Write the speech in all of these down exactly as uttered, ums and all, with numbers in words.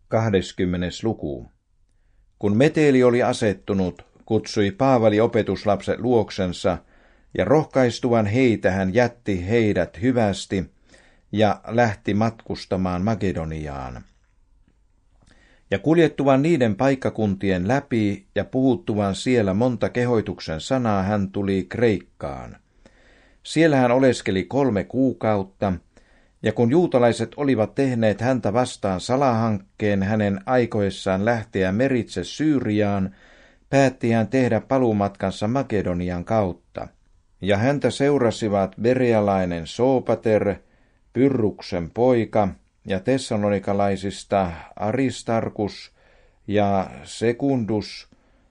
kahdeskymmenes luku. Kun meteli oli asettunut, kutsui Paavali opetuslapset luoksensa, ja rohkaistuvan heitä hän jätti heidät hyvästi ja lähti matkustamaan Makedoniaan. Ja kuljettuvan niiden paikkakuntien läpi ja puhuttuvan siellä monta kehoituksen sanaa hän tuli Kreikkaan. Siellä hän oleskeli kolme kuukautta, ja kun juutalaiset olivat tehneet häntä vastaan salahankkeen hänen aikoissaan lähteä meritse Syyriaan, päätti hän tehdä paluumatkansa Makedonian kautta. Ja häntä seurasivat berealainen Soopater, Pyrruksen poika, ja tessalonikalaisista Aristarkus ja Sekundus,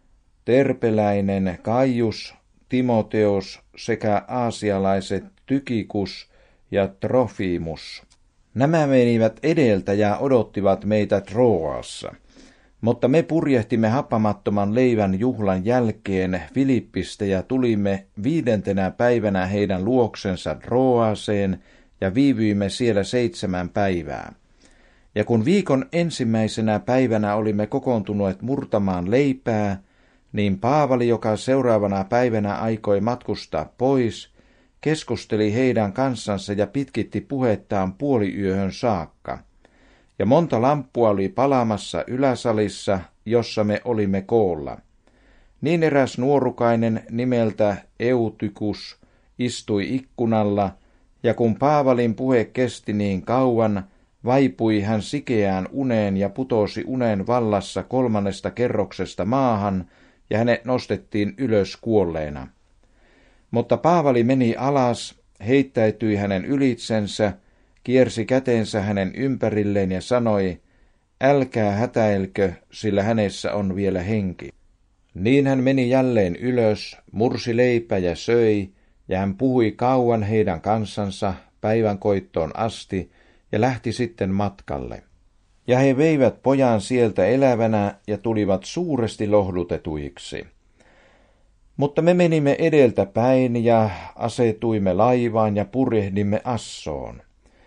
terpeläinen Kaius, Timoteos sekä aasialaiset Tykikus ja Trofimus. Nämä menivät edeltä ja odottivat meitä Troassa, mutta me purjehtimme happamattoman leivän juhlan jälkeen Filippistä ja tulimme viidentenä päivänä heidän luoksensa Troaseen ja viivyimme siellä seitsemän päivää. Ja kun viikon ensimmäisenä päivänä olimme kokoontuneet murtamaan leipää, niin Paavali, joka seuraavana päivänä aikoi matkustaa pois, keskusteli heidän kanssansa ja pitkitti puhettaan puoliyöhön saakka. Ja monta lamppua oli palaamassa yläsalissa, jossa me olimme koolla. Niin eräs nuorukainen nimeltä Eutykus istui ikkunalla, ja kun Paavalin puhe kesti niin kauan, vaipui hän sikeään uneen ja putosi unen vallassa kolmannesta kerroksesta maahan, ja hänet nostettiin ylös kuolleena. Mutta Paavali meni alas, heittäytyi hänen ylitsensä, kiersi kätensä hänen ympärilleen ja sanoi, älkää hätäilkö, sillä hänessä on vielä henki. Niin hän meni jälleen ylös, mursi leipää ja söi, ja hän puhui kauan heidän kanssansa päivän koittoon asti ja lähti sitten matkalle. Ja he veivät pojan sieltä elävänä ja tulivat suuresti lohdutetuiksi. Mutta me menimme edeltä päin ja asetuimme laivaan ja purjehdimme Assoon.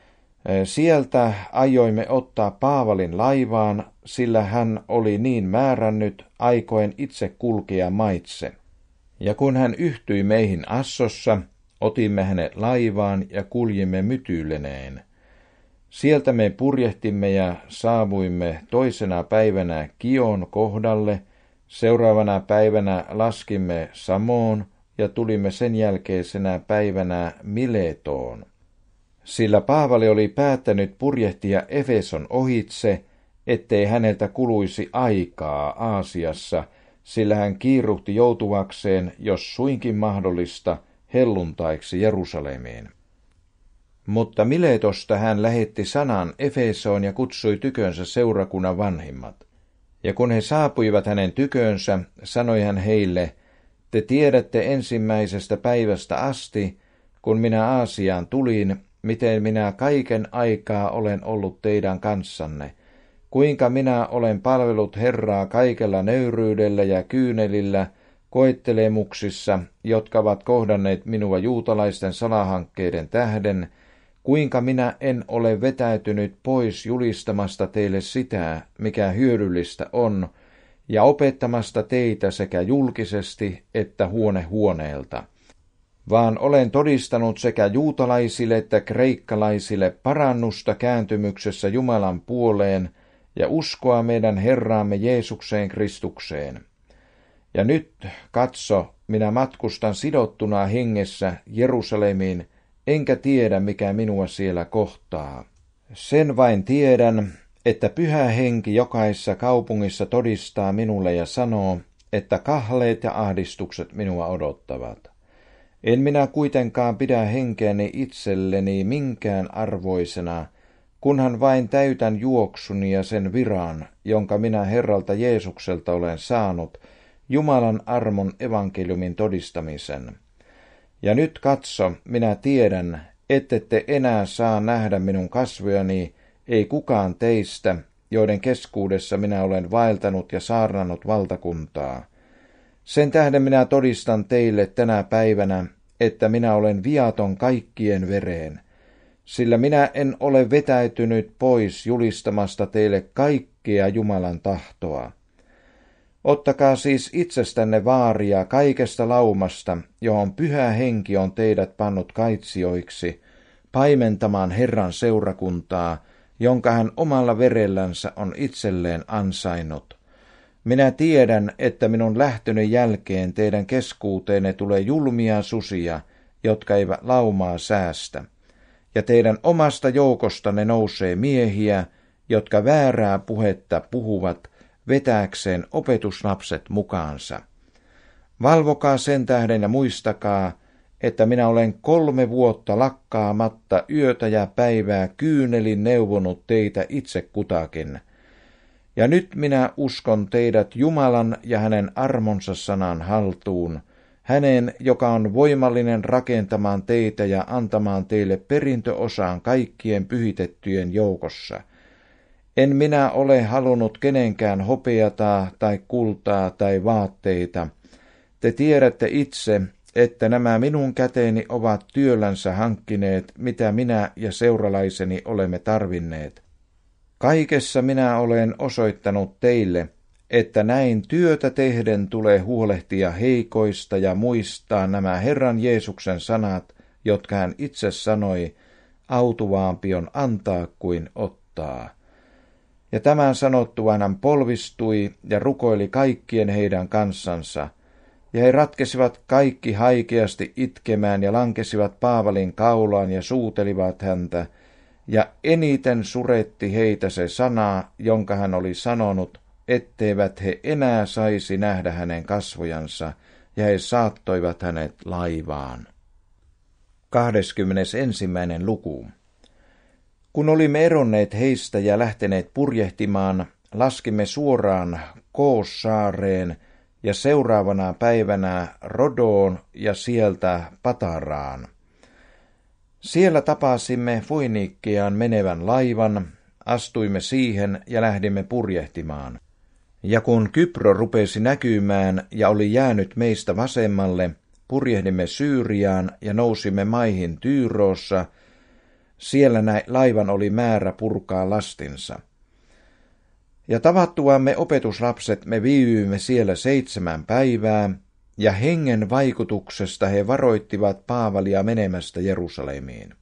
Sieltä aioimme ottaa Paavalin laivaan, sillä hän oli niin määrännyt aikoen itse kulkea maitse. Ja kun hän yhtyi meihin Assossa, otimme hänet laivaan ja kuljimme Mytyleneen. Sieltä me purjehtimme ja saavuimme toisena päivänä Kion kohdalle, seuraavana päivänä laskimme Samoon ja tulimme sen jälkeisenä päivänä Miletoon. Sillä Paavali oli päättänyt purjehtia Efeson ohitse, ettei häneltä kuluisi aikaa Aasiassa, sillä hän kiiruhti joutuakseen, jos suinkin mahdollista, helluntaiksi Jerusalemiin. Mutta Miletosta hän lähetti sanan Efesoon ja kutsui tykönsä seurakunnan vanhimmat. Ja kun he saapuivat hänen tykönsä, sanoi hän heille, te tiedätte ensimmäisestä päivästä asti, kun minä Aasiaan tulin, miten minä kaiken aikaa olen ollut teidän kanssanne, kuinka minä olen palvellut Herraa kaikella nöyryydellä ja kyynelillä, koettelemuksissa, jotka ovat kohdanneet minua juutalaisten salahankkeiden tähden, kuinka minä en ole vetäytynyt pois julistamasta teille sitä, mikä hyödyllistä on, ja opettamasta teitä sekä julkisesti että huone huoneelta. Vaan olen todistanut sekä juutalaisille että kreikkalaisille parannusta kääntymyksessä Jumalan puoleen ja uskoa meidän Herraamme Jeesukseen Kristukseen. Ja nyt, katso, minä matkustan sidottuna hengessä Jerusalemiin, enkä tiedä, mikä minua siellä kohtaa. Sen vain tiedän, että Pyhä Henki jokaisessa kaupungissa todistaa minulle ja sanoo, että kahleet ja ahdistukset minua odottavat. En minä kuitenkaan pidä henkeäni itselleni minkään arvoisena, kunhan vain täytän juoksuni ja sen viran, jonka minä Herralta Jeesukselta olen saanut, Jumalan armon evankeliumin todistamisen. Ja nyt katso, minä tiedän, ettette enää saa nähdä minun kasvojani, ei kukaan teistä, joiden keskuudessa minä olen vaeltanut ja saarnannut valtakuntaa. Sen tähden minä todistan teille tänä päivänä, että minä olen viaton kaikkien vereen. sillä minä en ole vetäytynyt pois julistamasta teille kaikkea Jumalan tahtoa. Ottakaa siis itsestänne vaaria kaikesta laumasta, johon Pyhä Henki on teidät pannut kaitsijoiksi, paimentamaan Herran seurakuntaa, jonka hän omalla verellänsä on itselleen ansainnut. Minä tiedän, että minun lähtöni jälkeen teidän keskuuteenne tulee julmia susia, jotka eivät laumaa säästä. Ja teidän omasta joukostanne nousee miehiä, jotka väärää puhetta puhuvat, vetääkseen opetuslapset mukaansa. Valvokaa sen tähden ja muistakaa, että minä olen kolme vuotta lakkaamatta yötä ja päivää kyynelin neuvonut teitä itse kutakin. Ja nyt minä uskon teidät Jumalan ja hänen armonsa sanan haltuun, hänen, joka on voimallinen rakentamaan teitä ja antamaan teille perintöosaan kaikkien pyhitettyjen joukossa. En minä ole halunnut kenenkään hopeata tai kultaa tai vaatteita. Te tiedätte itse, että nämä minun käteeni ovat työllänsä hankkineet, mitä minä ja seuralaiseni olemme tarvinneet. Kaikessa minä olen osoittanut teille, että näin työtä tehden tulee huolehtia heikoista ja muistaa nämä Herran Jeesuksen sanat, jotka hän itse sanoi, autuvaampi on antaa kuin ottaa. Ja tämän sanottuaan hän polvistui ja rukoili kaikkien heidän kanssansa, ja he ratkesivat kaikki haikeasti itkemään ja lankesivat Paavalin kaulaan ja suutelivat häntä, ja eniten suretti heitä se sana, jonka hän oli sanonut, etteivät he enää saisi nähdä hänen kasvojansa, ja he saattoivat hänet laivaan. kahdeskymmenesensimmäinen luku. Kun olimme eronneet heistä ja lähteneet purjehtimaan, laskimme suoraan Koos-saareen ja seuraavana päivänä Rodoon ja sieltä Pataraan. Siellä tapasimme Foiniikkiaan menevän laivan, astuimme siihen ja lähdimme purjehtimaan. Ja kun Kypro rupesi näkymään ja oli jäänyt meistä vasemmalle, purjehdimme Syyriaan ja nousimme maihin Tyyroossa. Siellä näin laivan oli määrä purkaa lastinsa. Ja tavattuamme opetuslapset me viivyimme siellä seitsemän päivää, ja hengen vaikutuksesta he varoittivat Paavalia menemästä Jerusalemiin.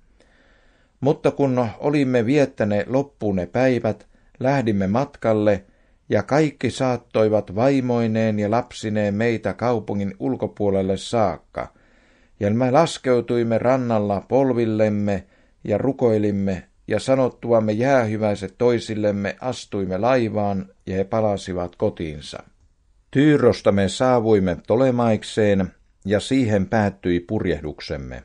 Mutta kun olimme viettäneet loppuun ne päivät, lähdimme matkalle, ja kaikki saattoivat vaimoineen ja lapsineen meitä kaupungin ulkopuolelle saakka, ja me laskeutuimme rannalla polvillemme ja rukoilimme, ja sanottuamme jäähyväiset toisillemme astuimme laivaan, ja he palasivat kotiinsa. Tyyrosta me saavuimme Tolemaikseen, ja siihen päättyi purjehduksemme.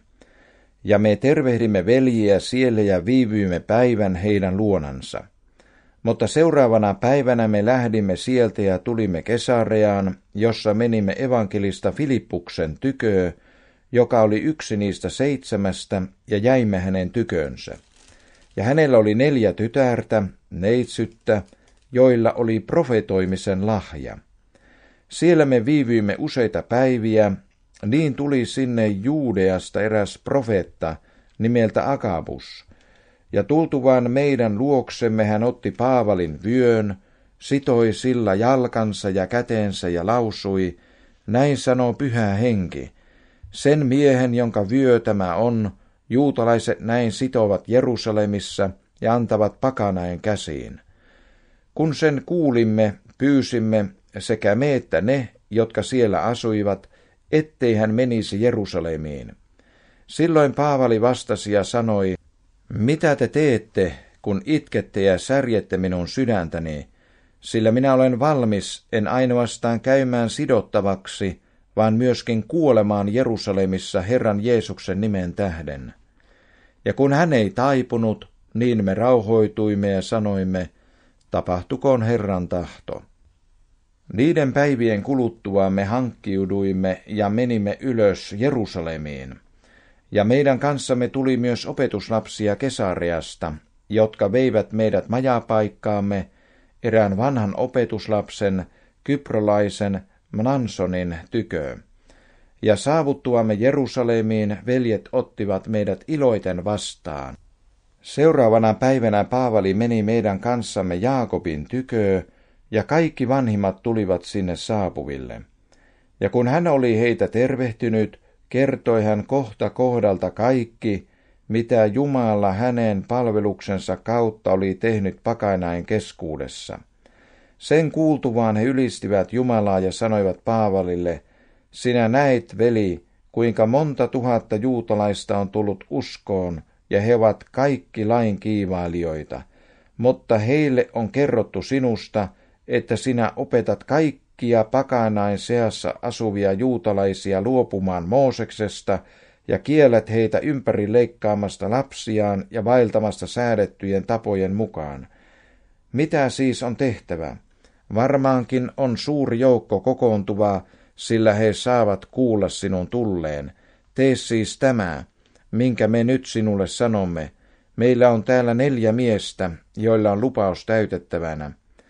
Ja me tervehdimme veljiä siellä ja viivyimme päivän heidän luonansa. Mutta seuraavana päivänä me lähdimme sieltä ja tulimme Kesareaan, jossa menimme evankelista Filippuksen tyköö, joka oli yksi niistä seitsemästä, ja jäimme hänen tykönsä. Ja hänellä oli neljä tytärtä, neitsyttä, joilla oli profetoimisen lahja. Siellä me viivyimme useita päiviä, niin tuli sinne Juudeasta eräs profeetta nimeltä Agabus. Ja tultuvaan meidän luoksemme hän otti Paavalin vyön, sitoi sillä jalkansa ja kätensä ja lausui, näin sanoo Pyhä Henki, sen miehen, jonka vyö tämä on, juutalaiset näin sitovat Jerusalemissa ja antavat pakanain käsiin. Kun sen kuulimme, pyysimme sekä me että ne, jotka siellä asuivat, ettei hän menisi Jerusalemiin. Silloin Paavali vastasi ja sanoi, mitä te teette, kun itkette ja särjette minun sydäntäni, sillä minä olen valmis en ainoastaan käymään sidottavaksi, vaan myöskin kuolemaan Jerusalemissa Herran Jeesuksen nimen tähden. Ja kun hän ei taipunut, niin me rauhoituimme ja sanoimme, tapahtukoon Herran tahto. Niiden päivien kuluttua me hankkiuduimme ja menimme ylös Jerusalemiin. Ja meidän kanssamme tuli myös opetuslapsia Kesareasta, jotka veivät meidät majapaikkaamme erään vanhan opetuslapsen, kyprolaisen Mnansonin tyköön. Ja saavuttuamme Jerusalemiin veljet ottivat meidät iloiten vastaan. Seuraavana päivänä Paavali meni meidän kanssamme Jaakobin tyköö, ja kaikki vanhimmat tulivat sinne saapuville. Ja kun hän oli heitä tervehtynyt, kertoi hän kohta kohdalta kaikki, mitä Jumala hänen palveluksensa kautta oli tehnyt pakanain keskuudessa. Sen kuultuvaan he ylistivät Jumalaa ja sanoivat Paavalille, sinä näit, veli, kuinka monta tuhatta juutalaista on tullut uskoon, ja he ovat kaikki lain kiivailijoita. Mutta heille on kerrottu sinusta, että sinä opetat kaikkia pakanain seassa asuvia juutalaisia luopumaan Mooseksesta ja kiellät heitä ympäri leikkaamasta lapsiaan ja vaeltamasta säädettyjen tapojen mukaan. Mitä siis on tehtävä? Varmaankin on suuri joukko kokoontuvaa, sillä he saavat kuulla sinun tulleen. Tee siis tämä, minkä me nyt sinulle sanomme. Meillä on täällä neljä miestä, joilla on lupaus täytettävänä.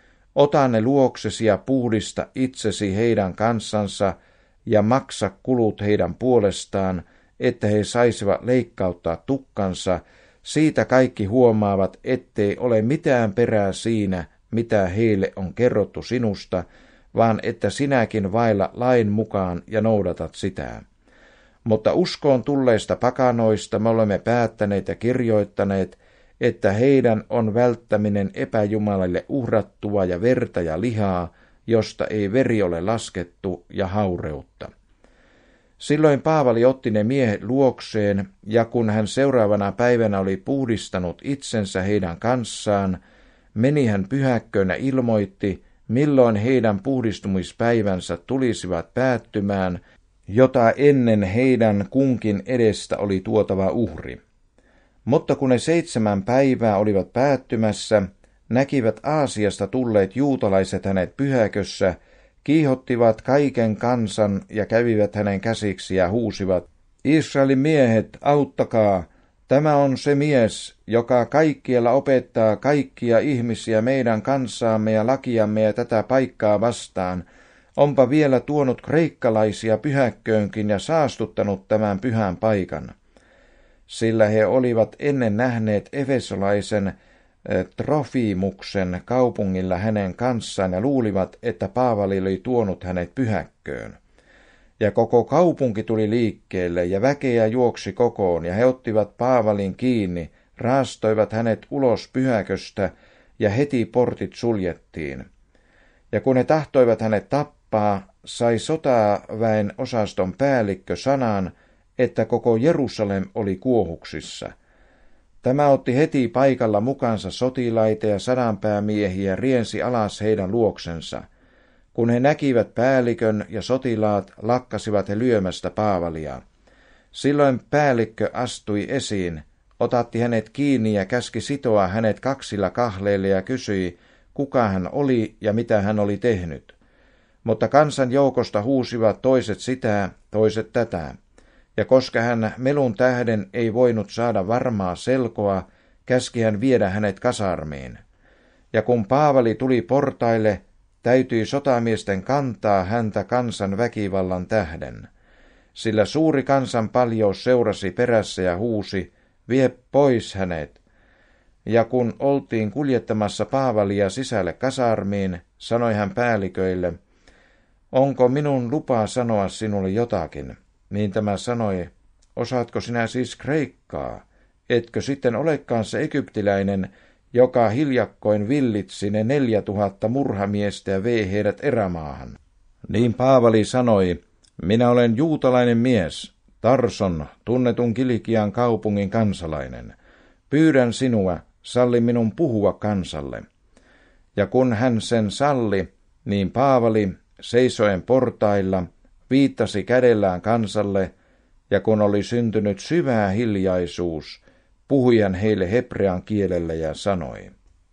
Ota ne luoksesi ja puhdista itsesi heidän kanssansa ja maksa kulut heidän puolestaan, että he saisivat leikkauttaa tukkansa. Siitä kaikki huomaavat, ettei ole mitään perää siinä, mitä heille on kerrottu sinusta, vaan että sinäkin vailla lain mukaan ja noudatat sitä. Mutta uskoon tulleista pakanoista me olemme päättäneet ja kirjoittaneet, että heidän on välttäminen epäjumalalle uhrattua ja verta ja lihaa, josta ei veri ole laskettu, ja haureutta. Silloin Paavali otti ne miehet luokseen, ja kun hän seuraavana päivänä oli puhdistanut itsensä heidän kanssaan, meni hän pyhäkköön ja ilmoitti, milloin heidän puhdistumispäivänsä tulisivat päättymään, jota ennen heidän kunkin edestä oli tuotava uhri. Mutta kun ne seitsemän päivää olivat päättymässä, näkivät Aasiasta tulleet juutalaiset hänet pyhäkössä, kiihottivat kaiken kansan ja kävivät hänen käsiksi ja huusivat, Israelin miehet, auttakaa! Tämä on se mies, joka kaikkialla opettaa kaikkia ihmisiä meidän kansaamme ja lakiamme ja tätä paikkaa vastaan. Onpa vielä tuonut kreikkalaisia pyhäkköönkin ja saastuttanut tämän pyhän paikan. Sillä he olivat ennen nähneet efesolaisen Trofimuksen kaupungilla hänen kanssaan ja luulivat, että Paavali oli tuonut hänet pyhäkköön. Ja koko kaupunki tuli liikkeelle ja väkeä juoksi kokoon ja he ottivat Paavalin kiinni, raastoivat hänet ulos pyhäköstä ja heti portit suljettiin. Ja kun he tahtoivat hänet tappaa, sai sotaväen osaston päällikkö sanan, että koko Jerusalem oli kuohuksissa. Tämä otti heti paikalla mukansa sotilaita ja sadanpäämiehiä riensi alas heidän luoksensa. Kun he näkivät päällikön ja sotilaat, lakkasivat he lyömästä Paavalia. Silloin päällikkö astui esiin, otatti hänet kiinni ja käski sitoa hänet kaksilla kahleilla ja kysyi, kuka hän oli ja mitä hän oli tehnyt. Mutta kansan joukosta huusivat toiset sitä, toiset tätä. Ja koska hän melun tähden ei voinut saada varmaa selkoa, käski hän viedä hänet kasarmiin. Ja kun Paavali tuli portaille, täytyi sotamiesten kantaa häntä kansan väkivallan tähden. Sillä suuri kansan paljous seurasi perässä ja huusi, vie pois hänet. Ja kun oltiin kuljettamassa Paavalia sisälle kasarmiin, sanoi hän päälliköille, onko minun lupaa sanoa sinulle jotakin? Niin tämä sanoi, osaatko sinä siis kreikkaa? Etkö sitten olekaan se egyptiläinen, joka hiljakkoin villitsi ne neljä tuhatta murhamiestä ja vei heidät erämaahan? Niin Paavali sanoi, minä olen juutalainen mies, Tarson, tunnetun Kilikian kaupungin kansalainen. Pyydän sinua, salli minun puhua kansalle. Ja kun hän sen salli, niin Paavali, seisoen portailla, viittasi kädellään kansalle, ja kun oli syntynyt syvä hiljaisuus, puhui hän heille hebrean kielellä ja sanoi.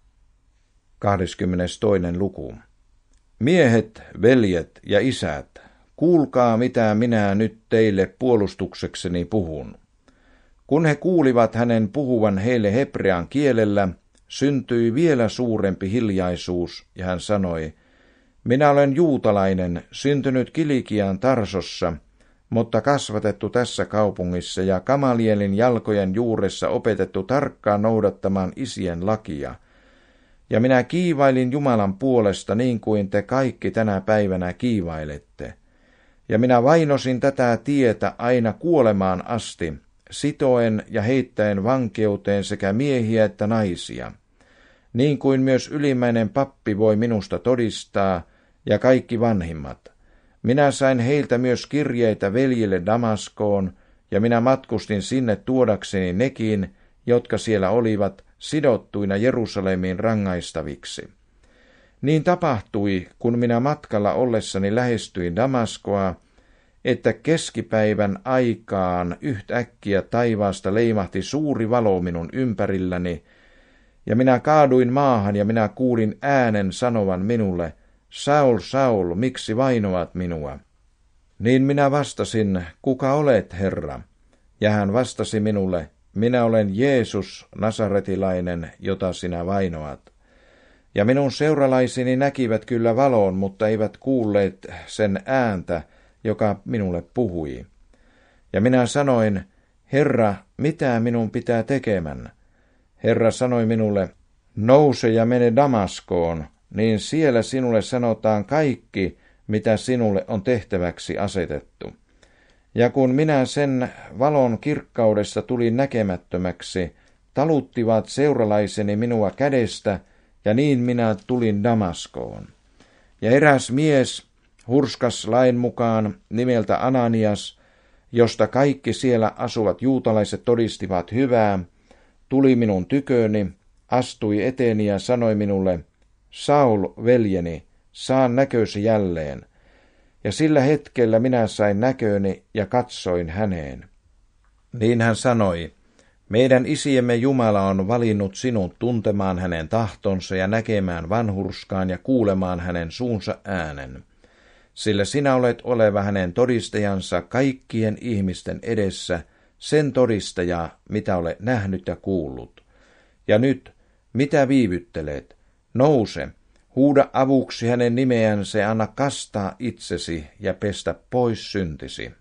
kahdeskymmenestoinen luku. Miehet, veljet ja isät, kuulkaa mitä minä nyt teille puolustuksekseni puhun. Kun he kuulivat hänen puhuvan heille hebrean kielellä, syntyi vielä suurempi hiljaisuus, ja hän sanoi, minä olen juutalainen, syntynyt Kilikian Tarsossa, mutta kasvatettu tässä kaupungissa ja Gamalielin jalkojen juuressa opetettu tarkkaan noudattamaan isien lakia. Ja minä kiivailin Jumalan puolesta niin kuin te kaikki tänä päivänä kiivailette. Ja minä vainosin tätä tietä aina kuolemaan asti, sitoen ja heittäen vankeuteen sekä miehiä että naisia. Niin kuin myös ylimmäinen pappi voi minusta todistaa ja kaikki vanhimmat. Minä sain heiltä myös kirjeitä veljille Damaskoon, ja minä matkustin sinne tuodakseni nekin, jotka siellä olivat, sidottuina Jerusalemiin rangaistaviksi. Niin tapahtui, kun minä matkalla ollessani lähestyin Damaskoa, että keskipäivän aikaan yhtäkkiä taivaasta leimahti suuri valo minun ympärilläni, ja minä kaaduin maahan ja minä kuulin äänen sanovan minulle, Saul, Saul, miksi vainoat minua? Niin minä vastasin, kuka olet, Herra? Ja hän vastasi minulle, minä olen Jeesus, nasaretilainen, jota sinä vainoat. Ja minun seuralaisini näkivät kyllä valon, mutta eivät kuulleet sen ääntä, joka minulle puhui. Ja minä sanoin, Herra, mitä minun pitää tekemään? Herra sanoi minulle, nouse ja mene Damaskoon, niin siellä sinulle sanotaan kaikki, mitä sinulle on tehtäväksi asetettu. Ja kun minä sen valon kirkkaudesta tulin näkemättömäksi, taluttivat seuralaiseni minua kädestä, ja niin minä tulin Damaskoon. Ja eräs mies, hurskas lain mukaan nimeltä Ananias, josta kaikki siellä asuvat juutalaiset todistivat hyvää, tuli minun tyköni, astui eteeni ja sanoi minulle, Saul, veljeni, saan näkösi jälleen. Ja sillä hetkellä minä sain näköni ja katsoin häneen. Niin hän sanoi, meidän isiemme Jumala on valinnut sinut tuntemaan hänen tahtonsa ja näkemään vanhurskaan ja kuulemaan hänen suunsa äänen. Sillä sinä olet oleva hänen todistajansa kaikkien ihmisten edessä, sen todistaja, mitä olet nähnyt ja kuullut. Ja nyt, mitä viivyttelet? Nouse, huuda avuksi hänen nimeänsä ja anna kastaa itsesi ja pestä pois syntisi.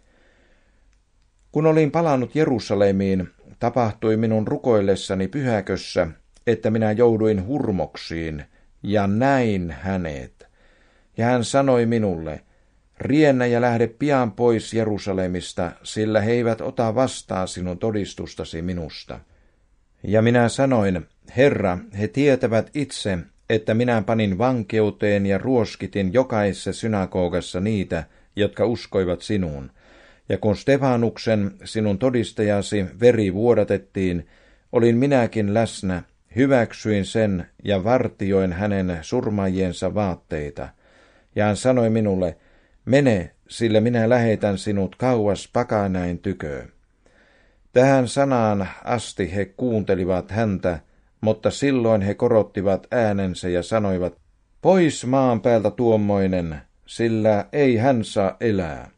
Kun olin palannut Jerusalemiin, tapahtui minun rukoillessani pyhäkössä, että minä jouduin hurmoksiin ja näin hänet. Ja hän sanoi minulle, riennä ja lähde pian pois Jerusalemista, sillä he eivät ota vastaan sinun todistustasi minusta. Ja minä sanoin, Herra, he tietävät itse, että minä panin vankeuteen ja ruoskitin jokaisessa synagogassa niitä, jotka uskoivat sinuun. Ja kun Stefanuksen, sinun todistajasi, veri vuodatettiin, olin minäkin läsnä, hyväksyin sen ja vartioin hänen surmaajiensa vaatteita. Ja hän sanoi minulle, mene, sillä minä lähetän sinut kauas pakanain tyköön. Tähän sanaan asti he kuuntelivat häntä, mutta silloin he korottivat äänensä ja sanoivat, pois maan päältä tuommoinen, sillä ei hän saa elää.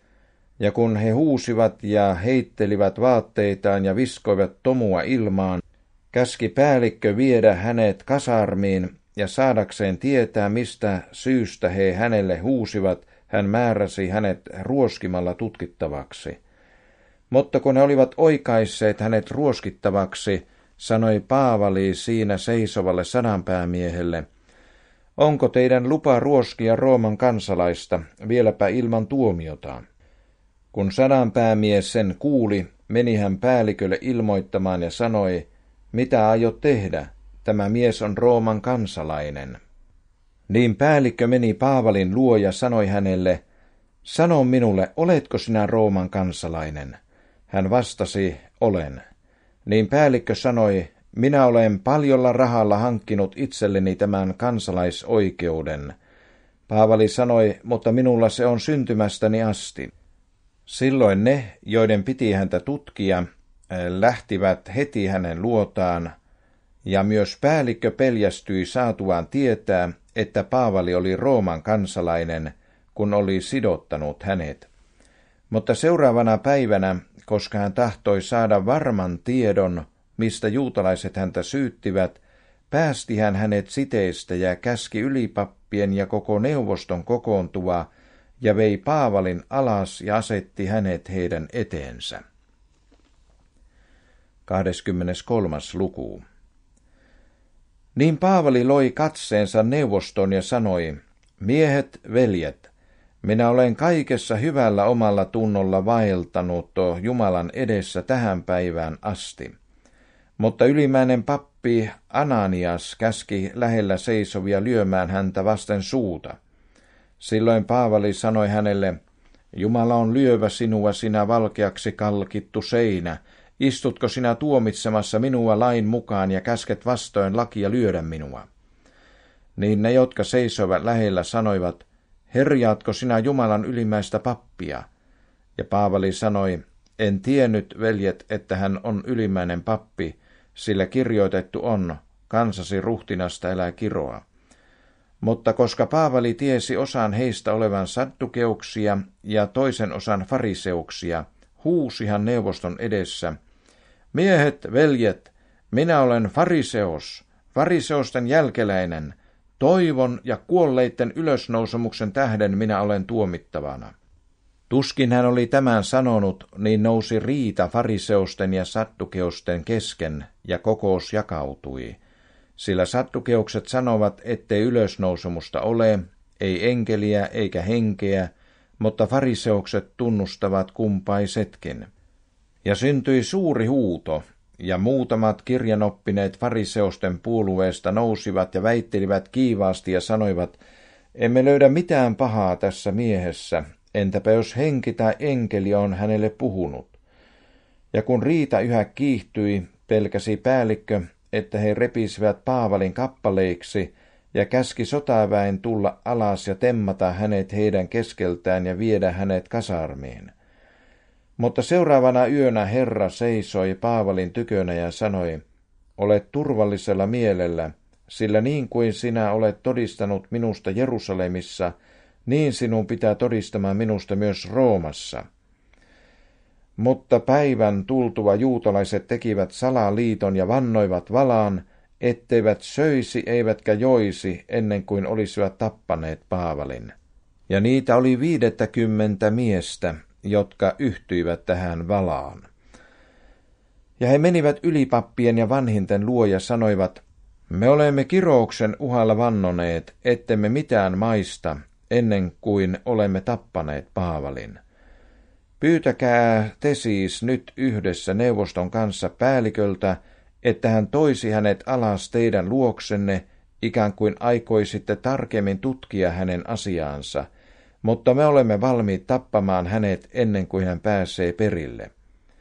Ja kun he huusivat ja heittelivät vaatteitaan ja viskoivat tomua ilmaan, käski päällikkö viedä hänet kasarmiin ja saadakseen tietää, mistä syystä he hänelle huusivat, hän määräsi hänet ruoskimalla tutkittavaksi. Mutta kun he olivat oikaisseet hänet ruoskittavaksi, sanoi Paavali siinä seisovalle sadanpäämiehelle, onko teidän lupa ruoskia Rooman kansalaista, vieläpä ilman tuomiota? Kun sadanpäämies sen kuuli, meni hän päällikölle ilmoittamaan ja sanoi, mitä aiot tehdä, tämä mies on Rooman kansalainen. Niin päällikkö meni Paavalin luo ja sanoi hänelle, sano minulle, oletko sinä Rooman kansalainen? Hän vastasi, olen. Niin päällikkö sanoi, minä olen paljolla rahalla hankkinut itselleni tämän kansalaisoikeuden. Paavali sanoi, mutta minulla se on syntymästäni asti. Silloin ne, joiden piti häntä tutkia, lähtivät heti hänen luotaan, ja myös päällikkö peljästyi saatuaan tietää, että Paavali oli Rooman kansalainen, kun oli sidottanut hänet. Mutta seuraavana päivänä, koska hän tahtoi saada varman tiedon, mistä juutalaiset häntä syyttivät, päästi hän hänet siteistä ja käski ylipappien ja koko neuvoston kokoontua ja vei Paavalin alas ja asetti hänet heidän eteensä. kahdeskymmeneskolmas luku. Niin Paavali loi katseensa neuvoston ja sanoi, miehet, veljet, minä olen kaikessa hyvällä omalla tunnolla vaeltanut Jumalan edessä tähän päivään asti. Mutta ylimäinen pappi Ananias käski lähellä seisovia lyömään häntä vasten suuta. Silloin Paavali sanoi hänelle, Jumala on lyövä sinua, sinä valkeaksi kalkittu seinä. Istutko sinä tuomitsemassa minua lain mukaan ja käsket vastoin lakia lyödä minua? Niin ne, jotka seisoivat lähellä, sanoivat, herjaatko sinä Jumalan ylimmäistä pappia? Ja Paavali sanoi, en tiennyt, veljet, että hän on ylimmäinen pappi, sillä kirjoitettu on, kansasi ruhtinasta älä kiroa. Mutta koska Paavali tiesi osan heistä olevan saddukeuksia ja toisen osan fariseuksia, huusi hän neuvoston edessä, miehet, veljet, minä olen fariseos, fariseusten jälkeläinen, toivon ja kuolleitten ylösnousemuksen tähden minä olen tuomittavana. Tuskin hän oli tämän sanonut, niin nousi riita fariseusten ja saddukeusten kesken, ja kokous jakautui. Sillä saddukeukset sanovat, ettei ylösnousemusta ole, ei enkeliä eikä henkeä, mutta fariseukset tunnustavat kumpaisetkin. Ja syntyi suuri huuto, ja muutamat kirjanoppineet fariseusten puolueesta nousivat ja väittelivät kiivaasti ja sanoivat, emme löydä mitään pahaa tässä miehessä, entäpä jos henki tai enkeli on hänelle puhunut. Ja kun riita yhä kiihtyi, pelkäsi päällikkö, että he repisivät Paavalin kappaleiksi ja käski sotaväen tulla alas ja temmata hänet heidän keskeltään ja viedä hänet kasarmiin. Mutta seuraavana yönä Herra seisoi Paavalin tykönä ja sanoi, olet turvallisella mielellä, sillä niin kuin sinä olet todistanut minusta Jerusalemissa, niin sinun pitää todistamaan minusta myös Roomassa. Mutta päivän tultua juutalaiset tekivät salaliiton ja vannoivat valaan, etteivät söisi eivätkä joisi ennen kuin olisivat tappaneet Paavalin. Ja niitä oli viidettäkymmentä miestä, jotka yhtyivät tähän valaan. Ja he menivät ylipappien ja vanhinten luo ja sanoivat, me olemme kirouksen uhalla vannoneet, ettemme mitään maista, ennen kuin olemme tappaneet Paavalin. Pyytäkää te siis nyt yhdessä neuvoston kanssa päälliköltä, että hän toisi hänet alas teidän luoksenne, ikään kuin aikoisitte tarkemmin tutkia hänen asiaansa, mutta me olemme valmiit tappamaan hänet ennen kuin hän pääsee perille.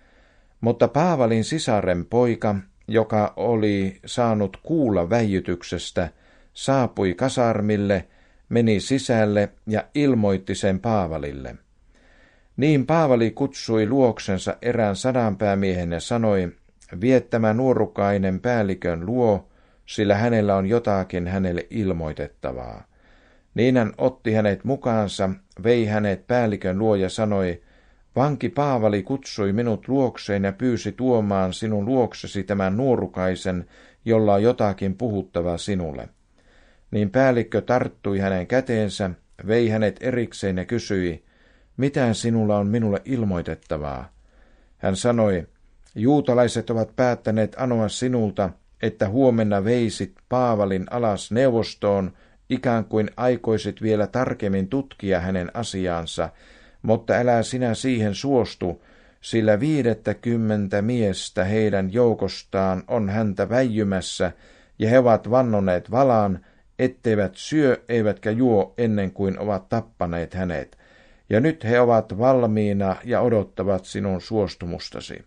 Mutta Paavalin sisaren poika, joka oli saanut kuulla väijytyksestä, saapui kasarmille, meni sisälle ja ilmoitti sen Paavalille. Niin Paavali kutsui luoksensa erään sadanpäämiehen ja sanoi, vie tämä nuorukainen päällikön luo, sillä hänellä on jotakin hänelle ilmoitettavaa. Niin hän otti hänet mukaansa, vei hänet päällikön luo ja sanoi, vanki Paavali kutsui minut luokseen ja pyysi tuomaan sinun luoksesi tämän nuorukaisen, jolla on jotakin puhuttavaa sinulle. Niin päällikkö tarttui hänen käteensä, vei hänet erikseen ja kysyi, mitä sinulla on minulle ilmoitettavaa? Hän sanoi, juutalaiset ovat päättäneet anoa sinulta, että huomenna veisit Paavalin alas neuvostoon, ikään kuin aikoisit vielä tarkemmin tutkia hänen asiaansa, mutta älä sinä siihen suostu, sillä viidettäkymmentä miestä heidän joukostaan on häntä väijymässä, ja he ovat vannoneet valaan, etteivät syö eivätkä juo ennen kuin ovat tappaneet hänet. Ja nyt he ovat valmiina ja odottavat sinun suostumustasi.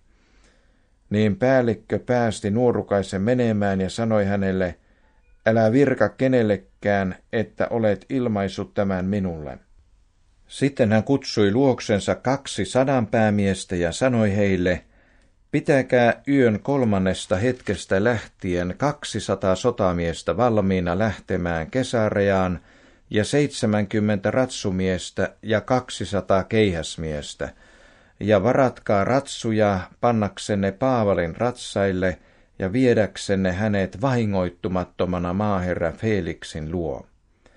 Niin päällikkö päästi nuorukaisen menemään ja sanoi hänelle, älä virka kenellekään, että olet ilmaissut tämän minulle. Sitten hän kutsui luoksensa kaksi sadanpäämiestä ja sanoi heille, pitäkää yön kolmannesta hetkestä lähtien kaksisataa sotamiestä valmiina lähtemään Kesareaan ja seitsemänkymmentä ratsumiestä ja kaksisataa keihäsmiestä, ja varatkaa ratsuja pannaksenne Paavalin ratsaille ja viedäksenne hänet vahingoittumattomana maaherra Feliksin luo.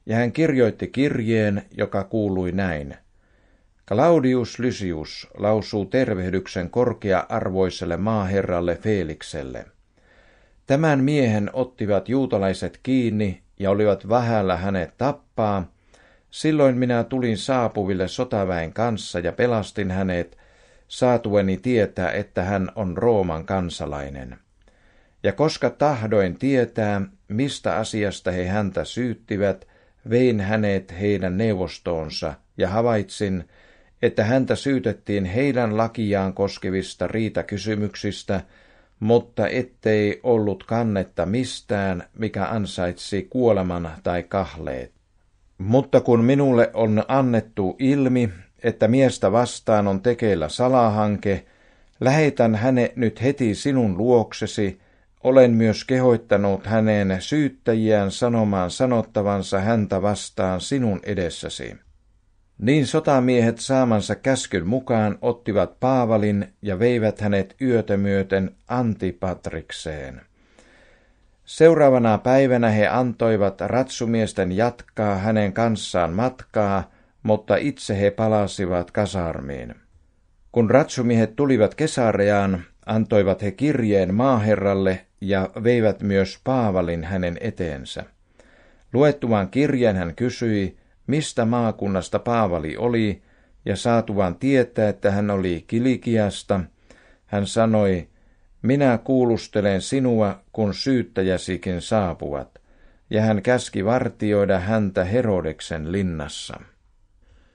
ja hän kirjoitti kirjeen, joka kuului näin. Claudius Lysius lausuu tervehdyksen korkea-arvoiselle maaherralle Feelikselle. Tämän miehen ottivat juutalaiset kiinni ja olivat vähällä hänet tappaa. Silloin minä tulin saapuville sotaväen kanssa ja pelastin hänet, saatueni tietää, että hän on Rooman kansalainen. Ja koska tahdoin tietää, mistä asiasta he häntä syyttivät, vein hänet heidän neuvostoonsa ja havaitsin, että häntä syytettiin heidän lakiaan koskevista riitakysymyksistä, mutta ettei ollut kannetta mistään, mikä ansaitsi kuoleman tai kahleet. Mutta kun minulle on annettu ilmi, että miestä vastaan on tekeillä salahanke, lähetän hänet nyt heti sinun luoksesi. Olen myös kehoittanut hänen syyttäjiään sanomaan sanottavansa häntä vastaan sinun edessäsi. Niin sotamiehet saamansa käskyn mukaan ottivat Paavalin ja veivät hänet yötä myöten Antipatrikseen. Seuraavana päivänä he antoivat ratsumiesten jatkaa hänen kanssaan matkaa, mutta itse he palasivat kasarmiin. Kun ratsumiehet tulivat Kesareaan, antoivat he kirjeen maaherralle ja veivät myös Paavalin hänen eteensä. Luettuaan kirjeen hän kysyi, mistä maakunnasta Paavali oli, ja saatuaan tietää, että hän oli Kilikiasta, hän sanoi, minä kuulustelen sinua, kun syyttäjäsikin saapuvat, ja hän käski vartioida häntä Herodeksen linnassa.